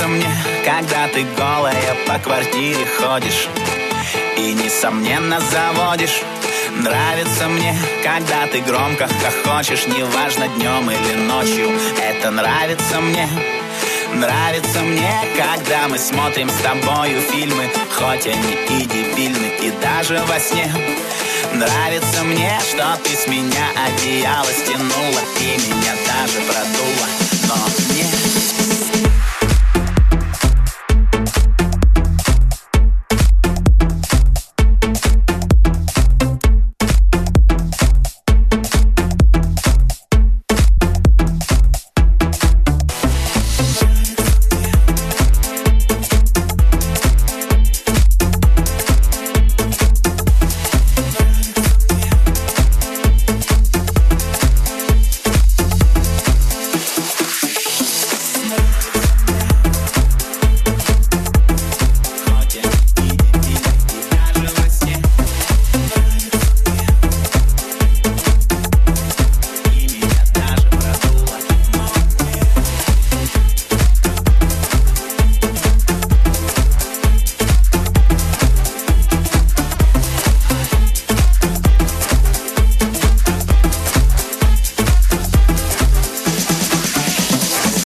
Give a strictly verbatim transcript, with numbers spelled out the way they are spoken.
мне, когда ты голая по квартире ходишь и, несомненно, заводишь. Нравится мне, когда ты громко хохочешь, неважно, днем или ночью. Это нравится мне. Нравится мне, когда мы смотрим с тобою фильмы, хоть они и дебильны, и даже во сне. Нравится мне, что ты с меня одеяло стянула и меня даже продула. Но